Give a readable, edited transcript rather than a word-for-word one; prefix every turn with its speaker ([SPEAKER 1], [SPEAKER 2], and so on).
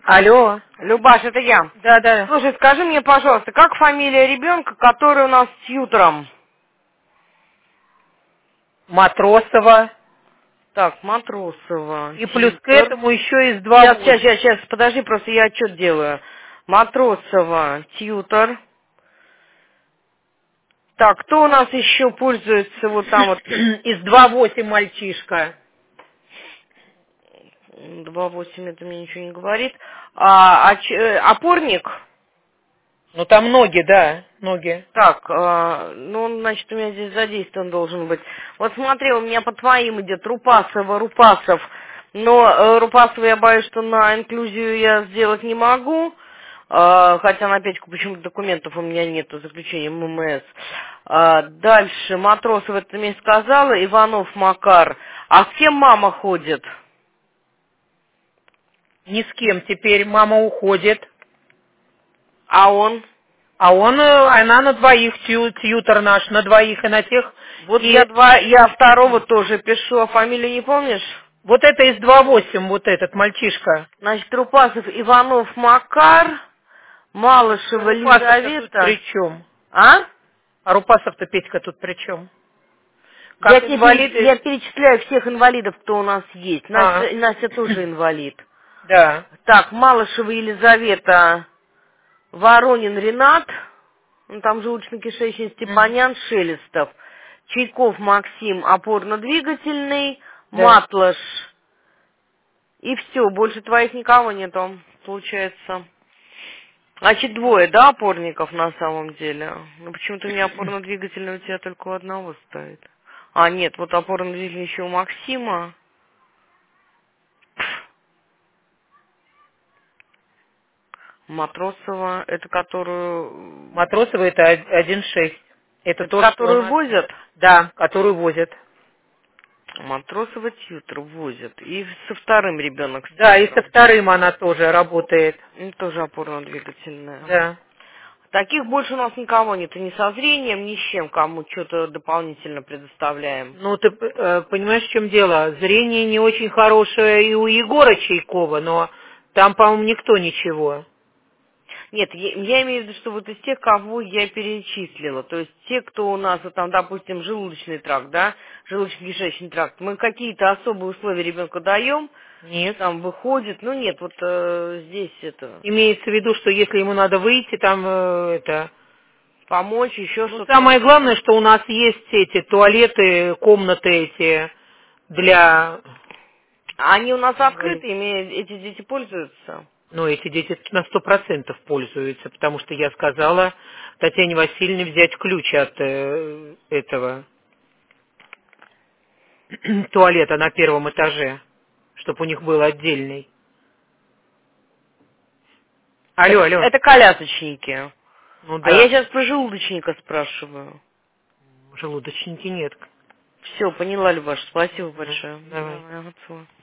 [SPEAKER 1] Алло.
[SPEAKER 2] Любаш, это я.
[SPEAKER 1] Да.
[SPEAKER 2] Слушай, скажи мне, пожалуйста, как фамилия ребенка, который у нас с Тьютором?
[SPEAKER 1] Матросова.
[SPEAKER 2] Так, Матросова.
[SPEAKER 1] И плюс к
[SPEAKER 2] Тьютор.
[SPEAKER 1] этому еще из два.
[SPEAKER 2] Сейчас, подожди, просто я отчет делаю. Матросова, Тьютор. Так, кто у нас еще пользуется вот там вот?
[SPEAKER 1] Из 2,8 мальчишка.
[SPEAKER 2] 2,8, это мне ничего не говорит. Опорник?
[SPEAKER 1] Ну там ноги, да, ноги.
[SPEAKER 2] Так, ну, значит, у меня здесь задействован должен быть. Вот смотри, у меня по твоим идет Рупасов. Но Рупасова я боюсь, что на инклюзию я сделать не могу. Хотя на Петьку почему-то документов у меня нету, заключения ММС. Дальше, Матросова, ты мне сказала, Иванов Макар. А с кем мама ходит?
[SPEAKER 1] Ни с кем теперь мама уходит.
[SPEAKER 2] А он?
[SPEAKER 1] А она на двоих, тьютор наш, на двоих и на тех.
[SPEAKER 2] Вот
[SPEAKER 1] И
[SPEAKER 2] я второго тоже пишу, а фамилию не помнишь?
[SPEAKER 1] вот это из 2,8, вот этот мальчишка.
[SPEAKER 2] Значит, Рупасов, Иванов, Макар, Малышева,
[SPEAKER 1] Рупасов-то тут при
[SPEAKER 2] Лизавета.
[SPEAKER 1] чем?
[SPEAKER 2] А?
[SPEAKER 1] А Рупасов-то Петька тут при чем?
[SPEAKER 2] Я
[SPEAKER 1] Как инвалиды?
[SPEAKER 2] перечисляю всех инвалидов, кто у нас есть.
[SPEAKER 1] А,
[SPEAKER 2] Настя тоже инвалид.
[SPEAKER 1] да.
[SPEAKER 2] Так, Малышева Елизавета, Воронин Ренат, ну, там желудочно-кишечный, Степанян, Шелестов, Чайков Максим, опорно-двигательный,
[SPEAKER 1] Да.
[SPEAKER 2] Матлаш. И все, больше твоих никого нету, получается. Значит, двое, да, опорников на самом деле? Ну, почему-то у меня опорно-двигательный у тебя только у одного стоит. А, нет, вот опорно-двигательный еще у Максима. Матросова, это которую...
[SPEAKER 1] Матросова это 1,6. Это
[SPEAKER 2] Это
[SPEAKER 1] то, что у
[SPEAKER 2] которую
[SPEAKER 1] нас...
[SPEAKER 2] возят?
[SPEAKER 1] Да, которую возят.
[SPEAKER 2] Матросова Тьютор возят. И со вторым ребенок с
[SPEAKER 1] Да, и со
[SPEAKER 2] Тьютором.
[SPEAKER 1] вторым она тоже работает.
[SPEAKER 2] Тоже опорно-двигательная.
[SPEAKER 1] Да.
[SPEAKER 2] Таких больше у нас никого нет. И ни со зрением, ни с чем, кому что-то дополнительно предоставляем.
[SPEAKER 1] Ну, ты понимаешь, в чем дело? Зрение не очень хорошее и у Егора Чайкова, но там, по-моему, никто ничего.
[SPEAKER 2] Нет, я имею в виду, что вот из тех, кого я перечислила, то есть те, кто у нас, вот там, допустим, желудочный тракт, да, желудочно-кишечный тракт, мы какие-то особые условия ребенку даем,
[SPEAKER 1] Нет.
[SPEAKER 2] там выходит, ну нет, вот здесь это,
[SPEAKER 1] Имеется в виду, что если ему надо выйти, там это...
[SPEAKER 2] помочь, еще
[SPEAKER 1] Ну,
[SPEAKER 2] что-то.
[SPEAKER 1] самое главное, что у нас есть эти туалеты, комнаты эти для...
[SPEAKER 2] Они у нас
[SPEAKER 1] инвалидов.
[SPEAKER 2] открыты, эти дети пользуются.
[SPEAKER 1] Ну, эти дети на 100% пользуются, потому что я сказала Татьяне Васильевне взять ключ от этого туалета на первом этаже, чтобы у них был отдельный. Алло.
[SPEAKER 2] Это колясочники.
[SPEAKER 1] Ну
[SPEAKER 2] А я
[SPEAKER 1] да,
[SPEAKER 2] сейчас про желудочника спрашиваю.
[SPEAKER 1] желудочники нет.
[SPEAKER 2] Все, поняла, Любаш, спасибо большое.
[SPEAKER 1] Давай.
[SPEAKER 2] Давай, ага, целую.